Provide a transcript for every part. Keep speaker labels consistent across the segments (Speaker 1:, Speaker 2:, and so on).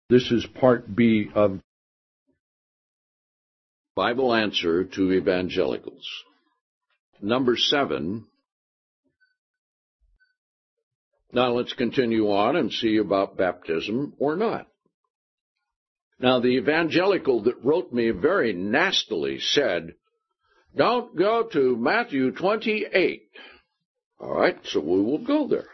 Speaker 1: This is part B of Bible Answer to Evangelicals. Number 7. Now let's continue on and see about baptism or not. Now the evangelical that wrote me very nastily said, don't go to Matthew 28. All right, so we will go there.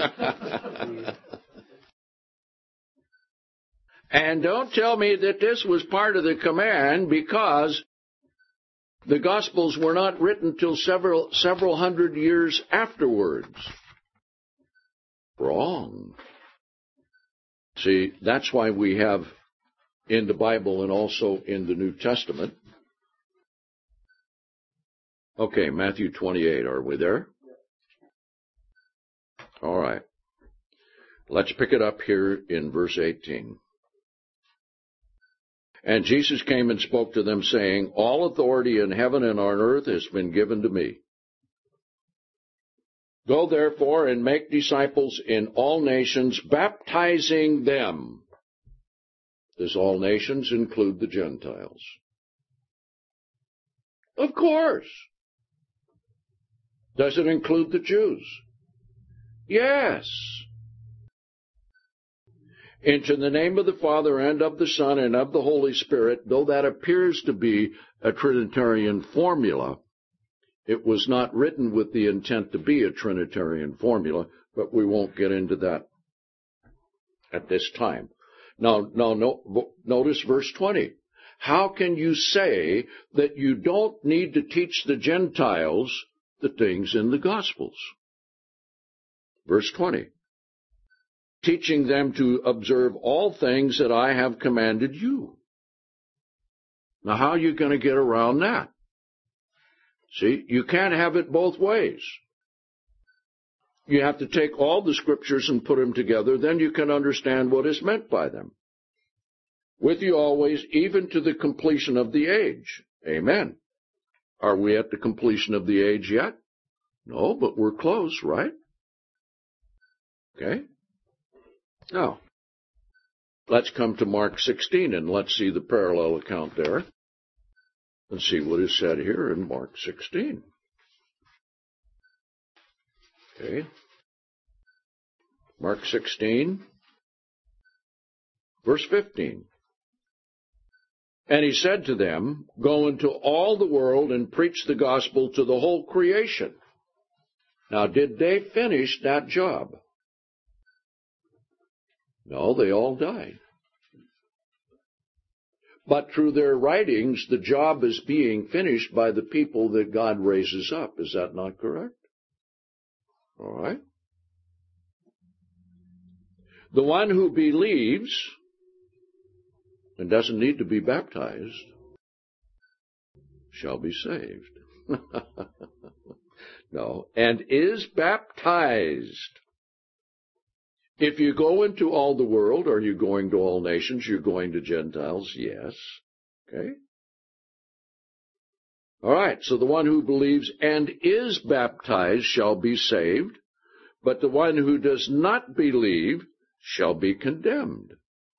Speaker 1: And don't tell me that this was part of the command, because the Gospels were not written till several hundred years afterwards. Wrong. See, that's why we have in the Bible and also in the New Testament. Okay, Matthew 28, are we there? All right. Let's pick it up here in verse 18. And Jesus came and spoke to them, saying, all authority in heaven and on earth has been given to me. Go therefore and make disciples in all nations, baptizing them. Does all nations include the Gentiles? Of course. Does it include the Jews? Yes. Into the name of the Father and of the Son and of the Holy Spirit, though that appears to be a Trinitarian formula, it was not written with the intent to be a Trinitarian formula, but we won't get into that at this time. Now, notice verse 20. How can you say that you don't need to teach the Gentiles the things in the Gospels? Verse 20. Teaching them to observe all things that I have commanded you. Now, how are you going to get around that? See, you can't have it both ways. You have to take all the scriptures and put them together, then you can understand what is meant by them. With you always, even to the completion of the age. Amen. Are we at the completion of the age yet? No, but we're close, right? Okay. Now, let's come to Mark 16 and let's see the parallel account there. And see what is said here in Mark 16. Okay. Mark 16, verse 15. And he said to them, go into all the world and preach the gospel to the whole creation. Now, did they finish that job? No, they all died. But through their writings, the job is being finished by the people that God raises up. Is that not correct? All right. The one who believes and doesn't need to be baptized shall be saved. No, and is baptized. If you go into all the world, are you going to all nations? You're going to Gentiles? Yes. Okay. All right, so the one who believes and is baptized shall be saved, but the one who does not believe shall be condemned.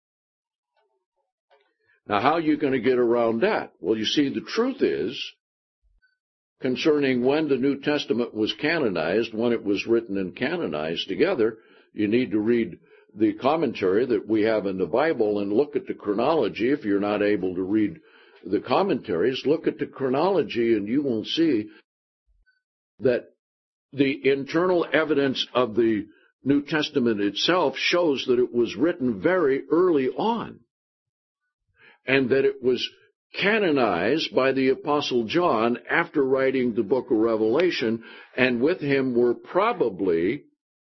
Speaker 1: Now, how are you going to get around that? Well, you see, the truth is, concerning when the New Testament was canonized, when it was written and canonized together, you need to read the commentary that we have in the Bible and look at the chronology. If you're not able to read the commentaries, look at the chronology and you will see that the internal evidence of the New Testament itself shows that it was written very early on and that it was canonized by the Apostle John after writing the book of Revelation, and with him were probably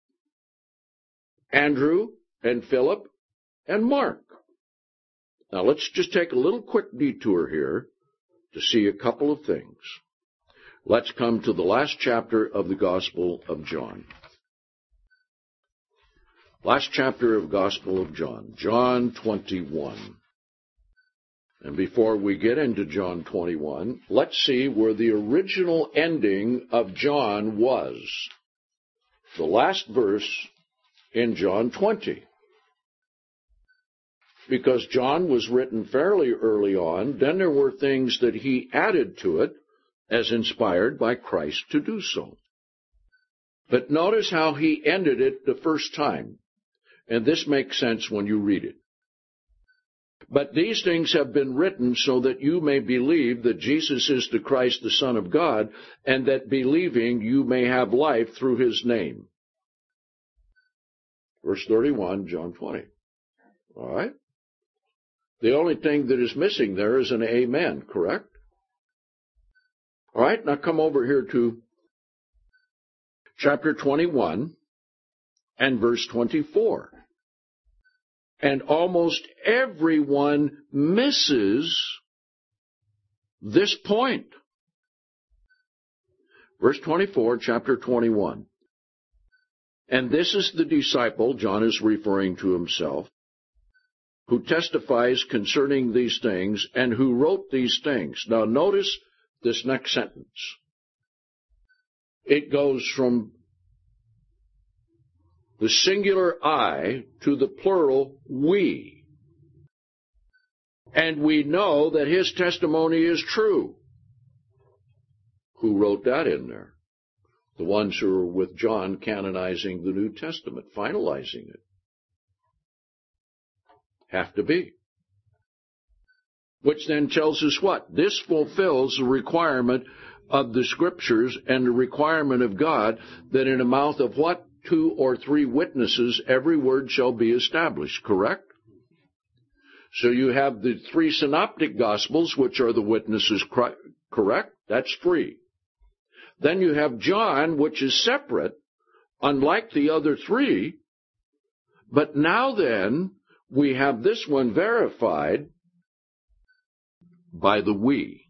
Speaker 1: Andrew and Philip and Mark. Now let's just take a little quick detour here to see a couple of things. Let's come to the last chapter of the Gospel of John. Last chapter of Gospel of John, John 21. And before we get into John 21, let's see where the original ending of John was. The last verse in John 20. because John was written fairly early on. Then there were things that he added to it as inspired by Christ to do so. But notice how he ended it the first time. And this makes sense when you read it. But these things have been written so that you may believe that Jesus is the Christ, the Son of God, and that believing you may have life through his name. Verse 31, John 20. All right? The only thing that is missing there is an amen, correct? All right, now come over here to chapter 21 and verse 24. And almost everyone misses this point. Verse 24, chapter 21. And this is the disciple, John is referring to himself, who testifies concerning these things and who wrote these things. Now notice this next sentence. It goes from the singular I to the plural we. And we know that his testimony is true. Who wrote that in there? The ones who are with John canonizing the New Testament, finalizing it. Have to be. Which then tells us what? This fulfills the requirement of the Scriptures and the requirement of God that in the mouth of what? 2 or 3 witnesses, every word shall be established, correct? So you have the 3 synoptic Gospels, which are the witnesses, correct? That's 3. Then you have John, which is separate, unlike the other 3. But now then, we have this one verified by the we.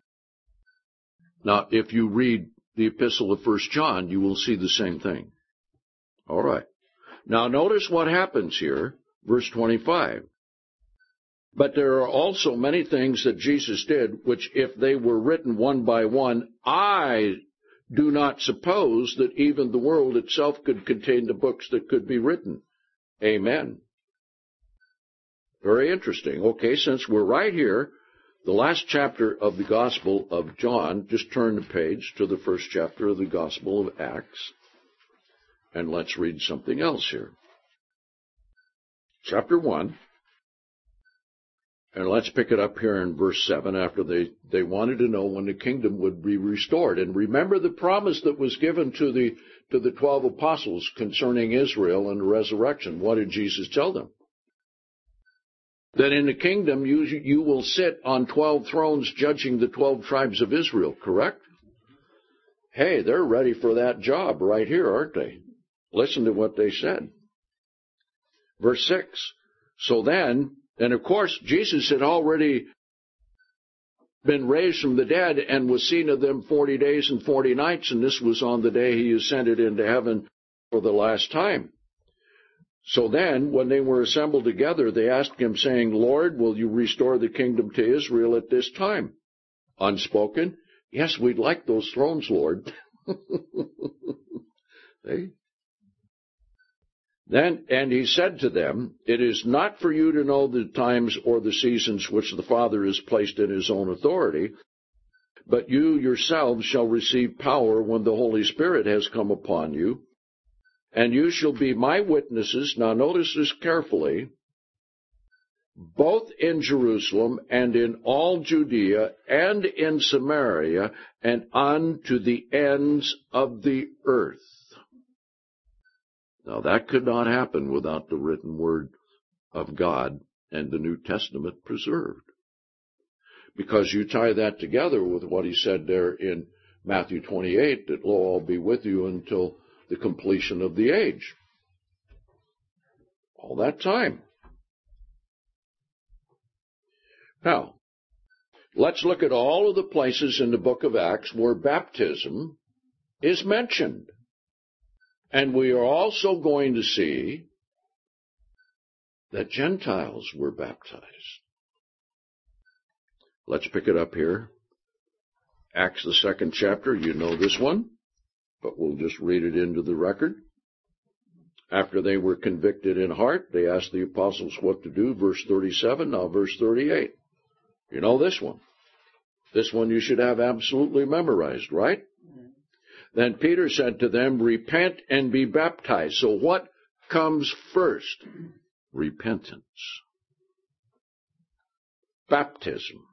Speaker 1: Now, if you read the epistle of 1 John, you will see the same thing. All right. Now, notice what happens here, verse 25. But there are also many things that Jesus did, which if they were written one by one, I do not suppose that even the world itself could contain the books that could be written. Amen. Very interesting. Okay, since we're right here, the last chapter of the Gospel of John, just turn the page to the first chapter of the Gospel of Acts, and let's read something else here. Chapter 1, and let's pick it up here in verse 7 after they wanted to know when the kingdom would be restored. And remember the promise that was given to the 12 apostles concerning Israel and the resurrection. What did Jesus tell them? That in the kingdom you will sit on 12 thrones judging the 12 tribes of Israel, correct? Hey, they're ready for that job right here, aren't they? Listen to what they said. Verse 6. So then, and of course, Jesus had already been raised from the dead and was seen of them 40 days and 40 nights, and this was on the day he ascended into heaven for the last time. So then, when they were assembled together, they asked him, saying, Lord, will you restore the kingdom to Israel at this time? Unspoken, yes, we'd like those thrones, Lord. See? Then, and he said to them, it is not for you to know the times or the seasons which the Father has placed in his own authority, but you yourselves shall receive power when the Holy Spirit has come upon you, and you shall be my witnesses. Now notice this carefully, both in Jerusalem and in all Judea and in Samaria and unto the ends of the earth. Now, that could not happen without the written word of God and the New Testament preserved. Because you tie that together with what he said there in Matthew 28, that, lo, I'll be with you until the completion of the age. All that time. Now, let's look at all of the places in the book of Acts where baptism is mentioned. And we are also going to see that Gentiles were baptized. Let's pick it up here. Acts, the 2nd chapter. You know this one, but we'll just read it into the record. After they were convicted in heart, they asked the apostles what to do. Verse 37, now verse 38. You know this one. This one you should have absolutely memorized, right? Then Peter said to them, repent and be baptized. So what comes first? Repentance. Baptism.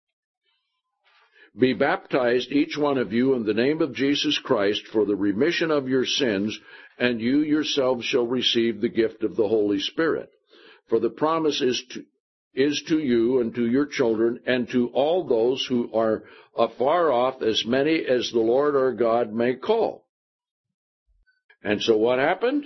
Speaker 1: Be baptized, each one of you, in the name of Jesus Christ for the remission of your sins, and you yourselves shall receive the gift of the Holy Spirit. For the promise is to you and to your children and to all those who are afar off, as many as the Lord our God may call. And so what happened?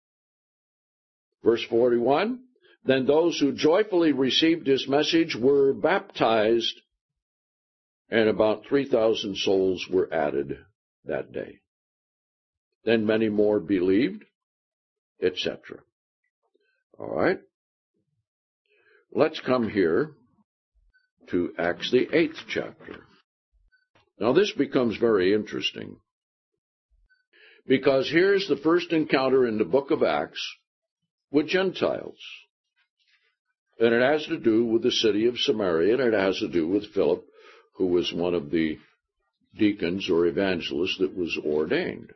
Speaker 1: Verse 41, then those who joyfully received his message were baptized, and about 3,000 souls were added that day. Then many more believed, etc. All right. Let's come here to Acts, the 8th chapter. Now this becomes very interesting, because here's the first encounter in the book of Acts with Gentiles. And it has to do with the city of Samaria, and it has to do with Philip, who was one of the deacons or evangelists that was ordained.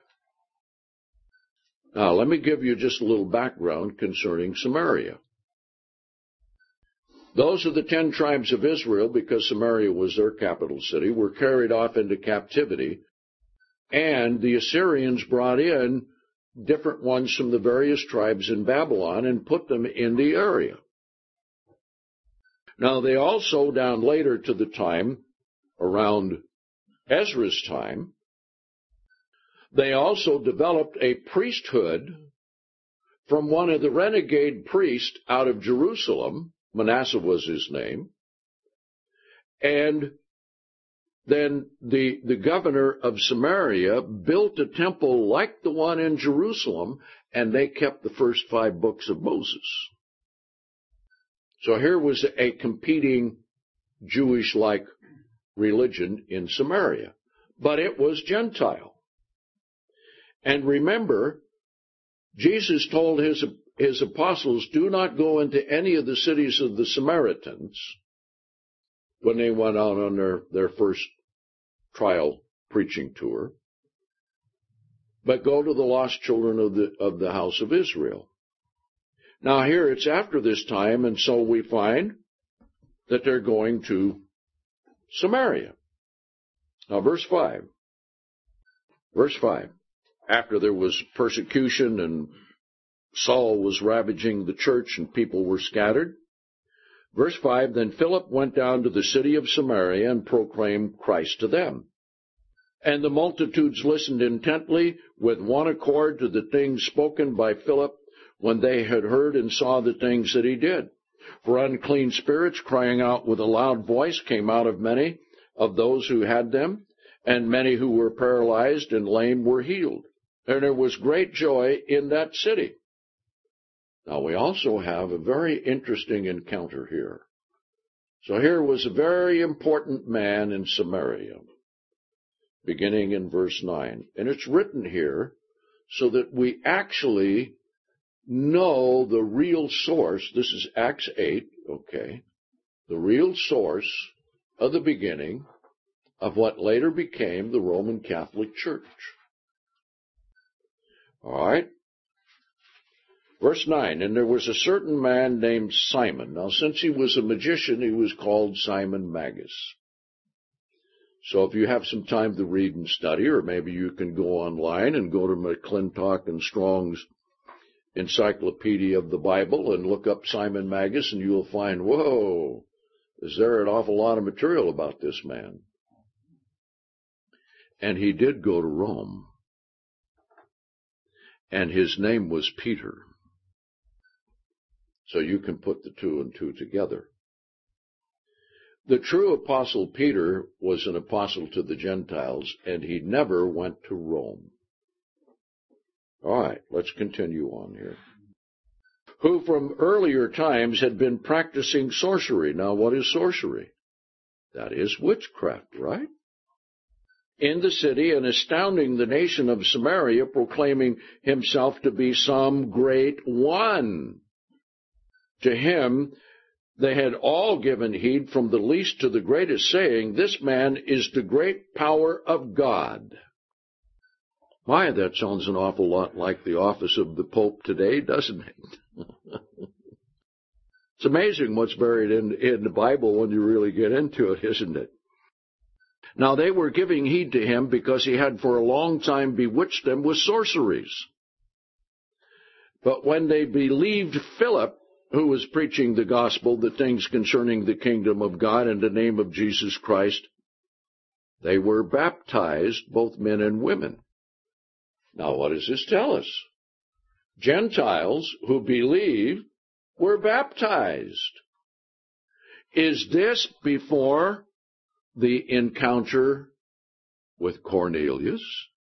Speaker 1: Now, let me give you just a little background concerning Samaria. Those of the 10 tribes of Israel, because Samaria was their capital city, were carried off into captivity, and the Assyrians brought in different ones from the various tribes in Babylon and put them in the area. Now, they also, down later to the time, around Ezra's time, they also developed a priesthood from one of the renegade priests out of Jerusalem. Manasseh was his name. And then the governor of Samaria built a temple like the one in Jerusalem, and they kept the first 5 books of Moses. So here was a competing Jewish-like religion in Samaria, but it was Gentile. And remember, Jesus told his apostles, do not go into any of the cities of the Samaritans when they went out on their first trial preaching tour, but go to the lost children of the house of Israel. Now here it's after this time, and so we find that they're going to Samaria. Now verse 5. Verse 5. After there was persecution and Saul was ravaging the church and people were scattered. Verse 5, then Philip went down to the city of Samaria and proclaimed Christ to them. And the multitudes listened intently with one accord to the things spoken by Philip when they had heard and saw the things that he did. For unclean spirits, crying out with a loud voice, came out of many of those who had them, and many who were paralyzed and lame were healed. And there was great joy in that city. Now, we also have a very interesting encounter here. So here was a very important man in Samaria, beginning in verse 9. And it's written here so that we actually know the real source. This is Acts 8, okay, the real source of the beginning of what later became the Roman Catholic Church. All right. Verse 9, and there was a certain man named Simon. Now, since he was a magician, he was called Simon Magus. So if you have some time to read and study, or maybe you can go online and go to McClintock and Strong's Encyclopedia of the Bible and look up Simon Magus, and you'll find, whoa, is there an awful lot of material about this man? And he did go to Rome. And his name was Peter. So you can put the 2 and 2 together. The true apostle Peter was an apostle to the Gentiles, and he never went to Rome. All right, let's continue on here. Who from earlier times had been practicing sorcery. Now, what is sorcery? That is witchcraft, right? in the city and astounding the nation of Samaria, proclaiming himself to be some great one. To him they had all given heed, from the least to the greatest, saying, "This man is the great power of God." My, that sounds an awful lot like the office of the Pope today, doesn't it? It's amazing what's buried in the Bible when you really get into it, isn't it? Now they were giving heed to him because he had for a long time bewitched them with sorceries. But when they believed Philip, who was preaching the gospel, the things concerning the kingdom of God in the name of Jesus Christ, they were baptized, both men and women. Now what does this tell us? Gentiles who believe were baptized. Is this before the encounter with Cornelius?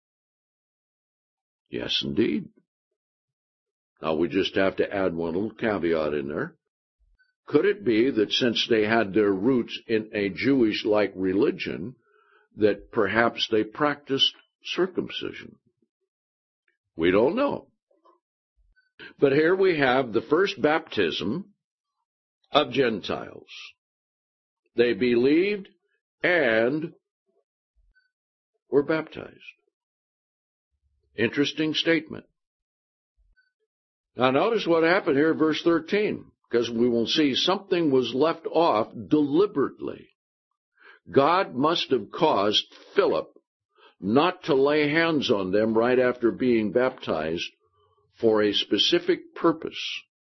Speaker 1: Yes, indeed. Now we just have to add one little caveat in there. Could it be that since they had their roots in a Jewish-like religion, that perhaps they practiced circumcision? We don't know. But here we have the first baptism of Gentiles. They believed and were baptized. Interesting statement. Now notice what happened here in verse 13, because we will see something was left off deliberately. God must have caused Philip not to lay hands on them right after being baptized for a specific purpose.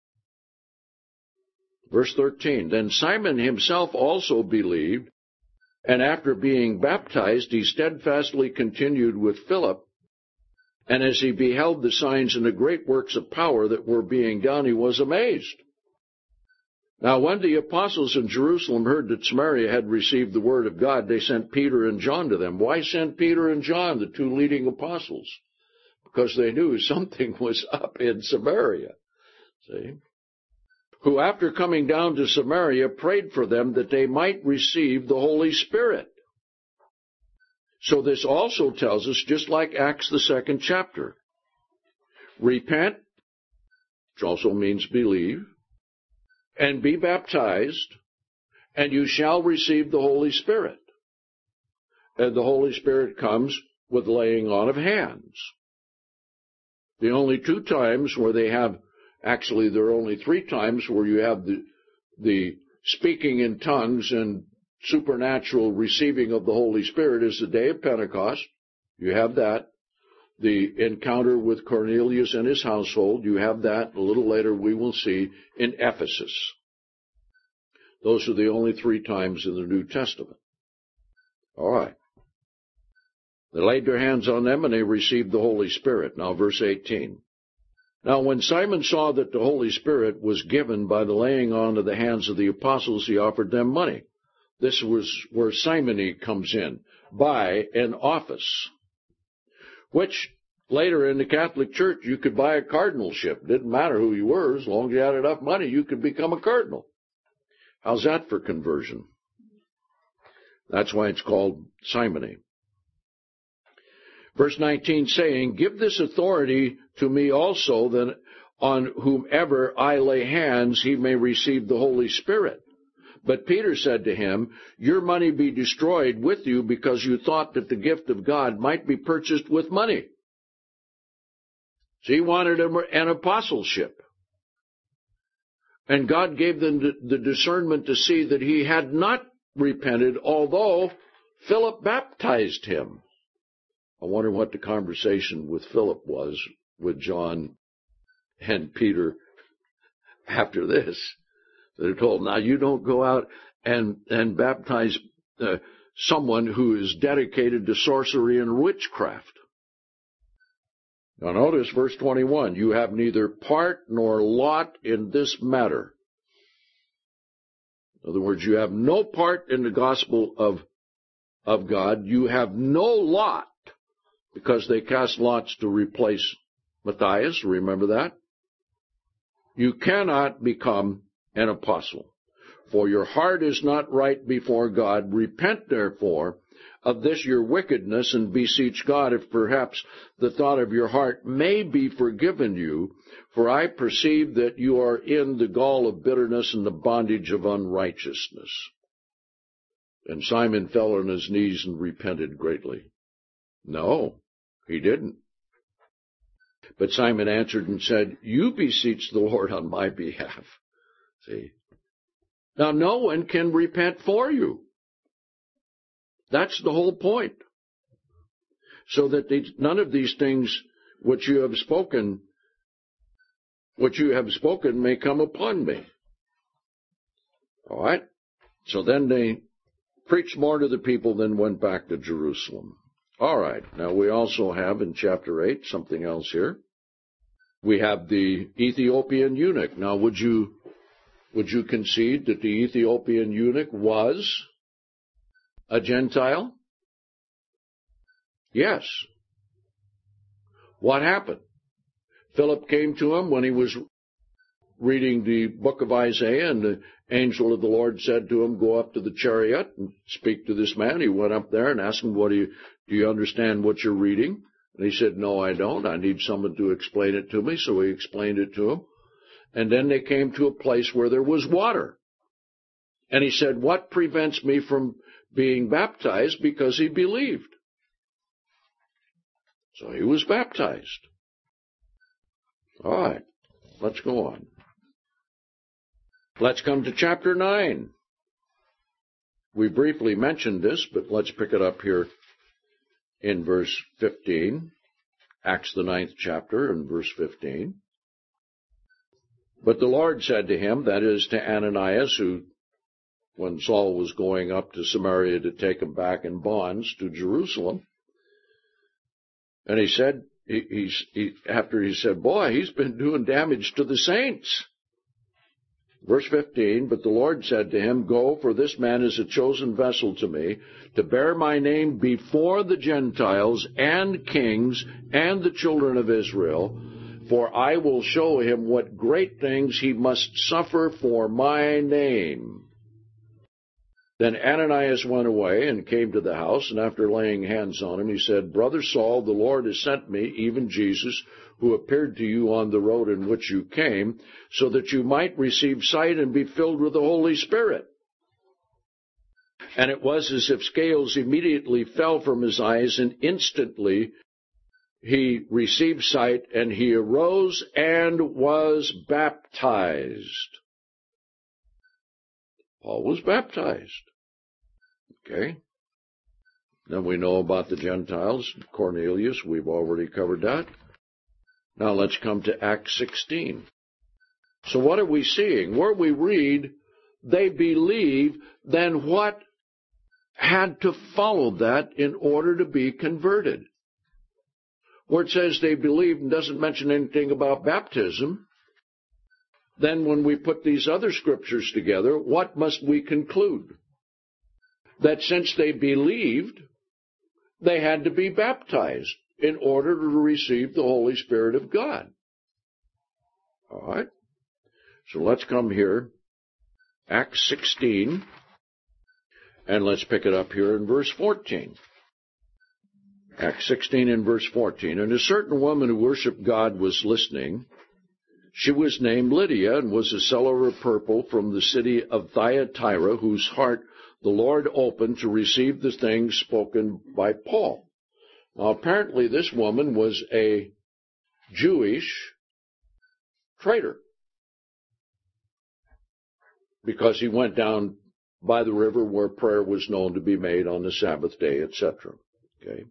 Speaker 1: Verse 13, then Simon himself also believed, and after being baptized, he steadfastly continued with Philip, and as he beheld the signs and the great works of power that were being done, he was amazed. Now when the apostles in Jerusalem heard that Samaria had received the word of God, they sent Peter and John to them. Why send Peter and John, the two leading apostles? Because they knew something was up in Samaria. See? Who, after coming down to Samaria, prayed for them that they might receive the Holy Spirit. So this also tells us, just like Acts the 2nd chapter, repent, which also means believe, and be baptized, and you shall receive the Holy Spirit. And the Holy Spirit comes with laying on of hands. The only two times where they have, actually there are only three times where you have the speaking in tongues and supernatural receiving of the Holy Spirit is the day of Pentecost. You have that. The encounter with Cornelius and his household, you have that. A little later we will see in Ephesus. Those are the only three times in the New Testament. All right. They laid their hands on them and they received the Holy Spirit. Now verse 18. Now when Simon saw that the Holy Spirit was given by the laying on of the hands of the apostles, he offered them money. This was where simony comes in, buy an office, which later in the Catholic Church you could buy a cardinalship. Didn't matter who you were, as long as you had enough money, you could become a cardinal. How's that for conversion? That's why it's called simony. Verse 19 saying, give this authority to me also, that on whomever I lay hands he may receive the Holy Spirit. But Peter said to him, your money be destroyed with you, because you thought that the gift of God might be purchased with money. So he wanted an apostleship. And God gave them the discernment to see that he had not repented, although Philip baptized him. I wonder what the conversation with Philip was with John and Peter after this. They're told, now you don't go out and baptize someone who is dedicated to sorcery and witchcraft. Now notice verse 21, you have neither part nor lot in this matter. In other words, you have no part in the gospel of God. You have no lot, because they cast lots to replace Matthias. Remember that? You cannot become an apostle, for your heart is not right before God. Repent, therefore, of this your wickedness, and beseech God if perhaps the thought of your heart may be forgiven you, for I perceive that you are in the gall of bitterness and the bondage of unrighteousness. And Simon fell on his knees and repented greatly. No, he didn't. But Simon answered and said, you beseech the Lord on my behalf. See? Now no one can repent for you. That's the whole point. So that none of these things which you have spoken may come upon me. All right? So then they preached more to the people, then went back to Jerusalem. All right. Now we also have in chapter 8 something else here. We have the Ethiopian eunuch. Now would you concede that the Ethiopian eunuch was a Gentile? Yes. What happened? Philip came to him when he was reading the book of Isaiah, and the angel of the Lord said to him, go up to the chariot and speak to this man. He went up there and asked him, do you understand what you're reading? And he said, no, I don't. I need someone to explain it to me. So he explained it to him. And then they came to a place where there was water. And he said, what prevents me from being baptized? Because he believed. So he was baptized. All right, let's go on. Let's come to chapter 9. We briefly mentioned this, but let's pick it up here in verse 15. Acts the 9th chapter and verse 15. But the Lord said to him, that is to Ananias, who, when Saul was going up to Samaria to take him back in bonds to Jerusalem, and he said, after he said, boy, he's been doing damage to the saints. Verse 15, but the Lord said to him, go, for this man is a chosen vessel to me, to bear my name before the Gentiles and kings and the children of Israel, for I will show him what great things he must suffer for my name. Then Ananias went away and came to the house, and after laying hands on him, he said, Brother Saul, the Lord has sent me, even Jesus, who appeared to you on the road in which you came, so that you might receive sight and be filled with the Holy Spirit. And it was as if scales immediately fell from his eyes, and instantly he received sight, and he arose and was baptized. Paul was baptized. Okay. Then we know about the Gentiles. Cornelius, we've already covered that. Now let's come to Acts 16. So what are we seeing? Where we read, they believe, then what had to follow that in order to be converted? Where it says they believed and doesn't mention anything about baptism, then when we put these other scriptures together, what must we conclude? That since they believed, they had to be baptized in order to receive the Holy Spirit of God. All right? So let's come here, Acts 16, and let's pick it up here in verse 14. Acts 16 and verse 14. And a certain woman who worshipped God was listening. She was named Lydia and was a seller of purple from the city of Thyatira, whose heart the Lord opened to receive the things spoken by Paul. Now, apparently this woman was a Jewish trader, because he went down by the river where prayer was known to be made on the Sabbath day, etc. Okay.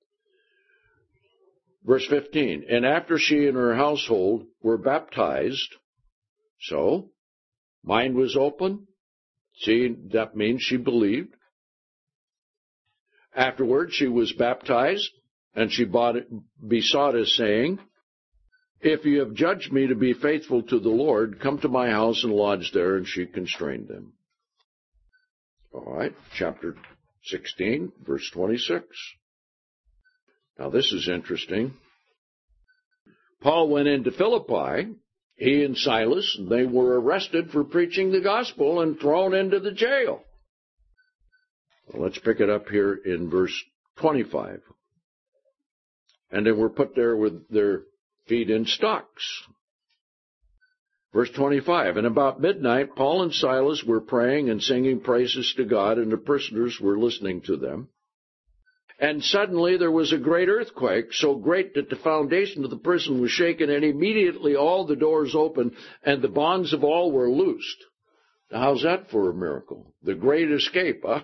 Speaker 1: Verse 15, and after she and her household were baptized, so, mind was open. See, that means she believed. Afterward, she was baptized, and she besought us, saying, if you have judged me to be faithful to the Lord, come to my house and lodge there, and she constrained them. All right, chapter 16, verse 26. Now, this is interesting. Paul went into Philippi, he and Silas, and they were arrested for preaching the gospel and thrown into the jail. Well, let's pick it up here in verse 25. And they were put there with their feet in stocks. Verse 25, and about midnight, Paul and Silas were praying and singing praises to God, and the prisoners were listening to them. And suddenly there was a great earthquake, so great that the foundation of the prison was shaken, and immediately all the doors opened, and the bonds of all were loosed. Now, how's that for a miracle? The great escape, huh?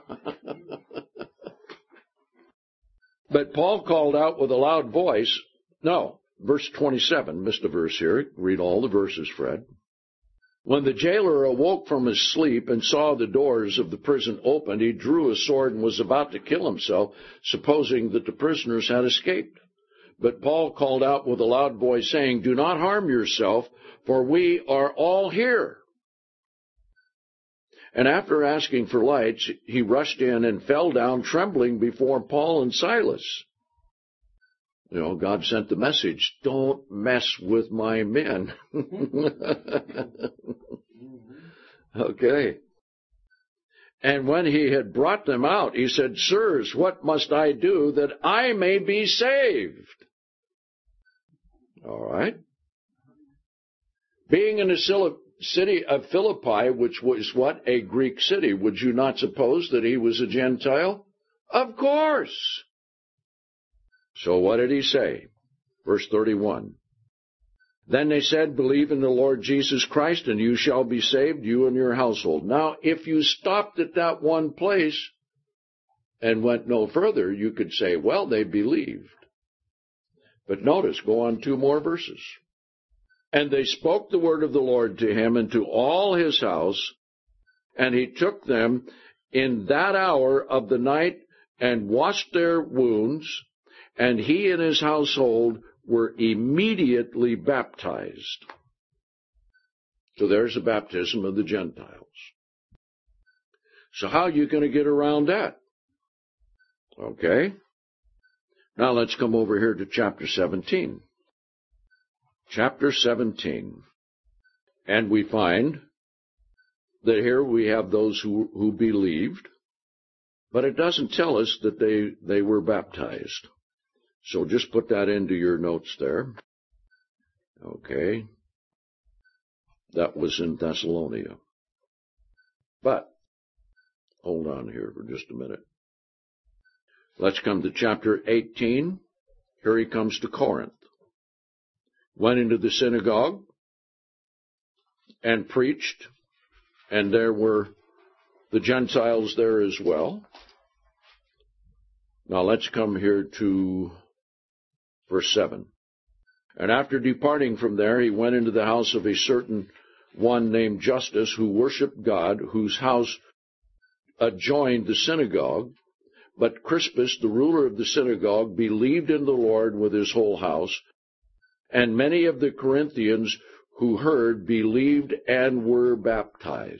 Speaker 1: But Paul called out with a loud voice. No, verse 27, missed a verse here. Read all the verses, Fred. When the jailer awoke from his sleep and saw the doors of the prison opened, he drew a sword and was about to kill himself, supposing that the prisoners had escaped. But Paul called out with a loud voice, saying, do not harm yourself, for we are all here. And after asking for lights, he rushed in and fell down trembling before Paul and Silas. You know, God sent the message, don't mess with my men. Okay. And when he had brought them out, he said, sirs, what must I do that I may be saved? All right. Being in the city of Philippi, which was what? A Greek city, would you not suppose that he was a Gentile? Of course. So what did he say? Verse 31. Then they said, believe in the Lord Jesus Christ, and you shall be saved, you and your household. Now, if you stopped at that one place and went no further, you could say, well, they believed. But notice, go on 2 more verses. And they spoke the word of the Lord to him and to all his house, and he took them in that hour of the night and washed their wounds, and he and his household were immediately baptized. So there's the baptism of the Gentiles. So how are you going to get around that? Okay. Now let's come over here to chapter 17. Chapter 17. And we find that here we have those who believed, but it doesn't tell us that they were baptized. So just put that into your notes there. Okay. That was in Thessalonica. But, hold on here for just a minute. Let's come to chapter 18. Here he comes to Corinth. Went into the synagogue and preached, and there were the Gentiles there as well. Now let's come here to verse 7. And after departing from there, he went into the house of a certain one named Justus, who worshipped God, whose house adjoined the synagogue. But Crispus, the ruler of the synagogue, believed in the Lord with his whole house. And many of the Corinthians who heard believed and were baptized.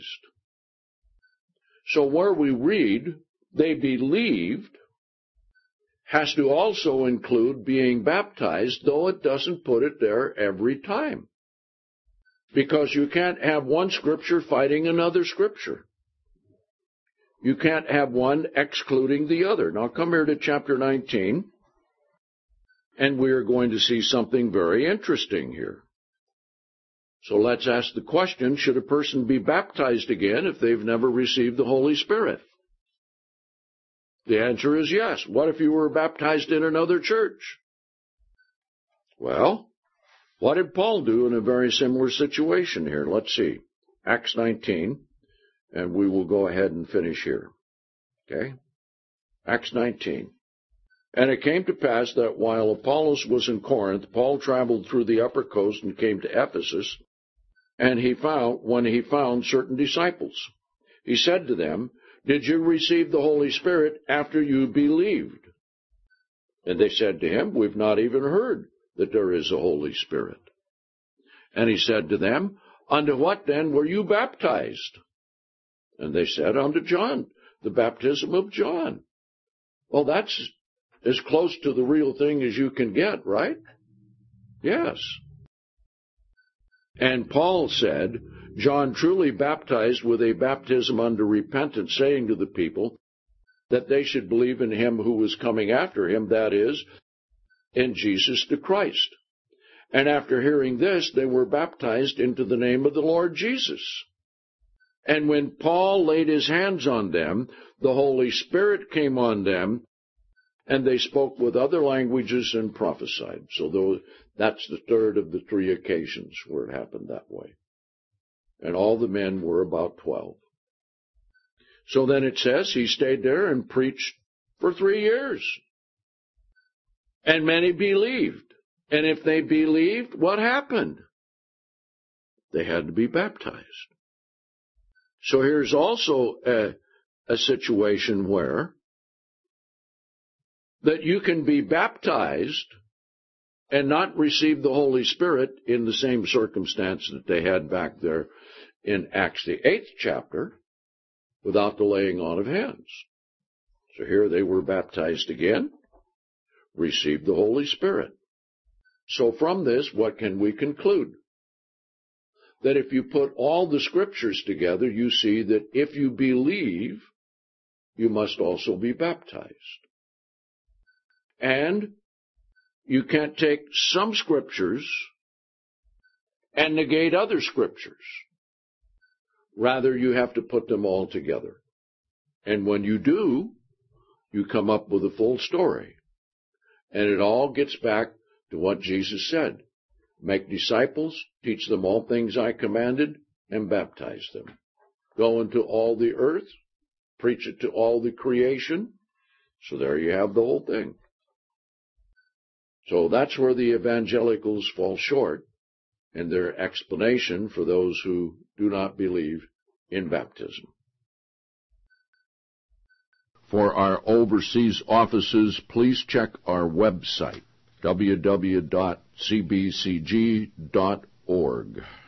Speaker 1: So where we read, they believed, has to also include being baptized, though it doesn't put it there every time. Because you can't have one scripture fighting another scripture. You can't have one excluding the other. Now come here to chapter 19, and we are going to see something very interesting here. So let's ask the question, should a person be baptized again if they've never received the Holy Spirit? The answer is yes. What if you were baptized in another church? Well, what did Paul do in a very similar situation here? Let's see. Acts 19, and we will go ahead and finish here. Okay? Acts 19. And it came to pass that while Apollos was in Corinth, Paul traveled through the upper coast and came to Ephesus, and when he found certain disciples, he said to them, did you receive the Holy Spirit after you believed? And they said to him, we've not even heard that there is a Holy Spirit. And he said to them, unto what then were you baptized? And they said, unto John, the baptism of John. Well, that's as close to the real thing as you can get, right? Yes. And Paul said, John truly baptized with a baptism unto repentance, saying to the people, that they should believe in him who was coming after him, that is, in Jesus the Christ. And after hearing this, they were baptized into the name of the Lord Jesus. And when Paul laid his hands on them, the Holy Spirit came on them, and they spoke with other languages and prophesied. So that's the third of the 3 occasions where it happened that way. And all the men were about 12. So then it says he stayed there and preached for 3 years. And many believed. And if they believed, what happened? They had to be baptized. So here's also a situation where that you can be baptized and not receive the Holy Spirit in the same circumstance that they had back there in Acts the 8th chapter without the laying on of hands. So here they were baptized again, received the Holy Spirit. So from this, what can we conclude? That if you put all the scriptures together, you see that if you believe, you must also be baptized. And you can't take some scriptures and negate other scriptures. Rather, you have to put them all together. And when you do, you come up with a full story. And it all gets back to what Jesus said. Make disciples, teach them all things I commanded, and baptize them. Go into all the earth, preach it to all the creation. So there you have the whole thing. So that's where the evangelicals fall short in their explanation for those who do not believe in baptism. For our overseas offices, please check our website, www.cbcg.org.